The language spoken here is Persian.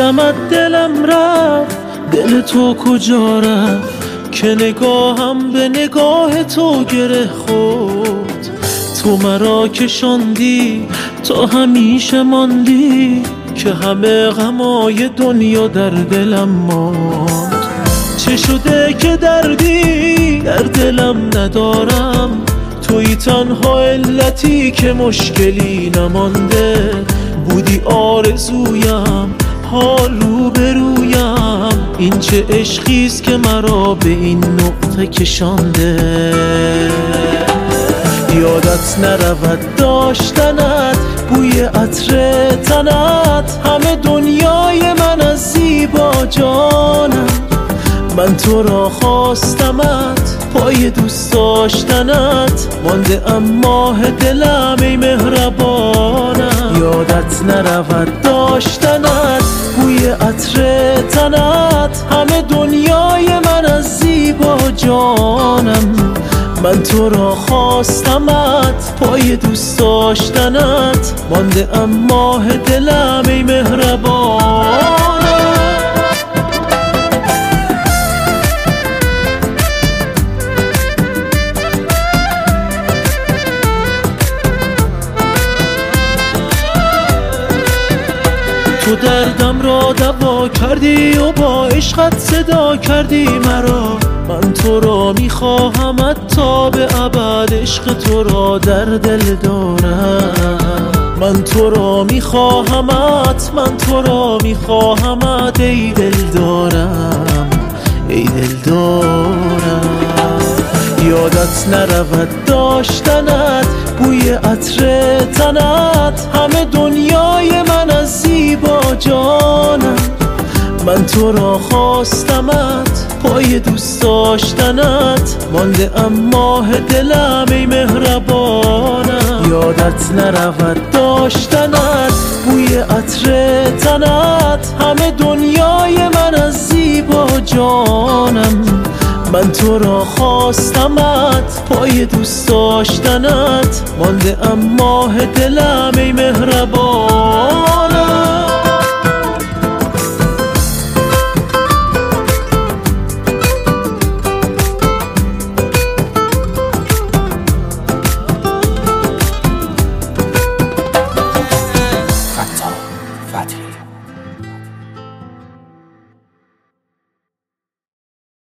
دیدمت دلم رفت، دل تو کجا رفت که نگاهم به نگاه تو گره خورد. تو مرا کشاندی تا همیشه ماندی که همه غمای دنیا در دلم ماند. چه شده که دردی در دلم ندارم، توی تنها علتی که مشکلی نمانده. بودی آرزویم حال روبرویم، این چه عشقیست که مرا به این نقطه کشانده. یادت نرود داشتنت، بوی عطر تنت، همه دنیای من از زیبا جانم. من تو را خواستمت، پای دوست داشتنت مانده ام ماه دلم ای مهربانم. یادت نرود داشتنت، بوی عطر تنت، همه دنیای من از زیبا جانم. من تو را خواستمت، پای دوست داشتنت مانده ام ماه دلم ای مهربانم. تو دردم را دوا کردی و با عشقت صدا کردی مرا. من تو را میخواهمت تا به ابد، عشق تو را در دل دارم. من تو را میخواهمت، من تو را میخواهمت ای دل دارم، ای دل دارم. یادت نرود داشتنت، بوی عطر تنت، همه دنیای من از زیبا جانم. من تو را خواستمت، پای دوست داشتنت مانده ام ماه دلم ای مهربانم. یادت نرود داشتنت، بوی عطر تنت، همه دنیای من از زیبا جانم. من تو را خواستمت، پای دوست داشتنت مانده ام ماه دلم ای مهربانم.